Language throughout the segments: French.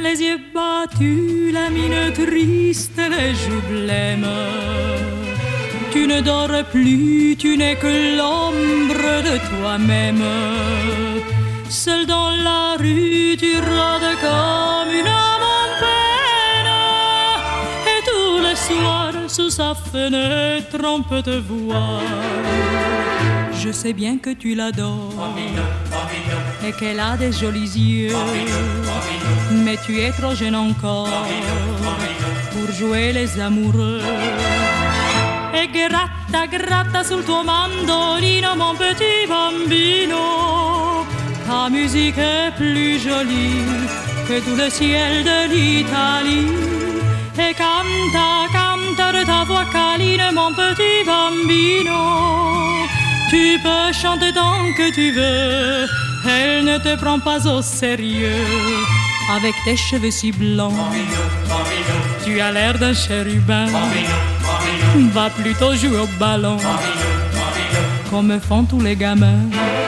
les yeux battus, la mine triste, les joues blêmes. Tu ne dors plus, tu n'es que l'ombre de toi-même. Seul dans la rue, tu rôdes comme une âme en peine. Et tous les soirs, sous sa fenêtre, on peut te voir. Je sais bien que tu l'adores et qu'elle a des jolis yeux, mais tu es trop jeune encore pour jouer les amoureux. E gratta, gratta sul tuo mandolino, mon petit bambino. Ta musique est plus jolie que tout le ciel de l'Italie. Et canta, canta de ta voix câline, mon petit bambino. Tu peux chanter tant que tu veux, elle ne te prend pas au sérieux. Avec tes cheveux si blancs, tu as l'air d'un chérubin. Va plutôt jouer au ballon, comme font tous les gamins.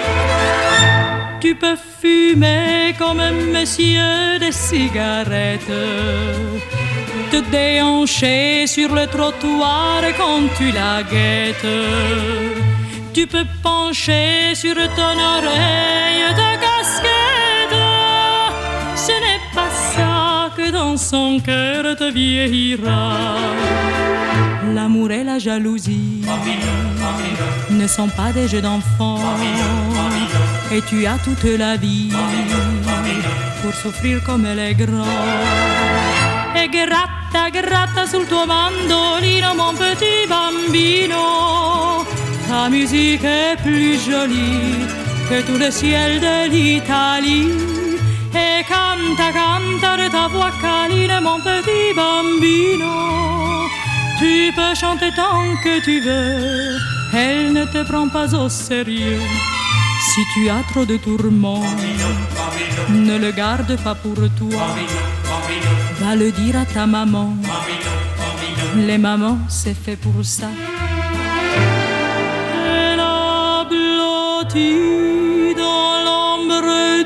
Tu peux fumer comme un monsieur des cigarettes, te déhancher sur le trottoir quand tu la guettes. Tu peux pencher sur ton oreille ta casquette. Ce n'est pas ça que dans son cœur te vieillira. L'amour et la jalousie ne sont pas des jeux d'enfants. Et tu as toute la vie pour souffrir comme les grands. E gratta, gratta sul tuo mandolino, mon petit bambino. Ta musique est plus jolie que tout le ciel de l'Italie. Et canta, canta de ta voix câline, mon petit bambino. Tu peux chanter tant que tu veux, elle ne te prend pas au sérieux. Si tu as trop de tourments, ne le garde pas pour toi. Va le dire à ta maman. Les mamans, c'est fait pour ça. Elle a blotti dans l'ombre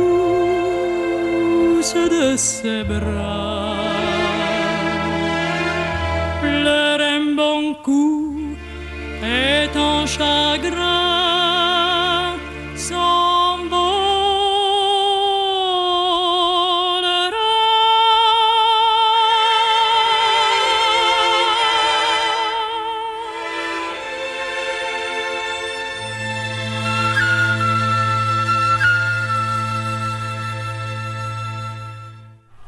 douce de ses bras. Pleure un bon coup et ton chat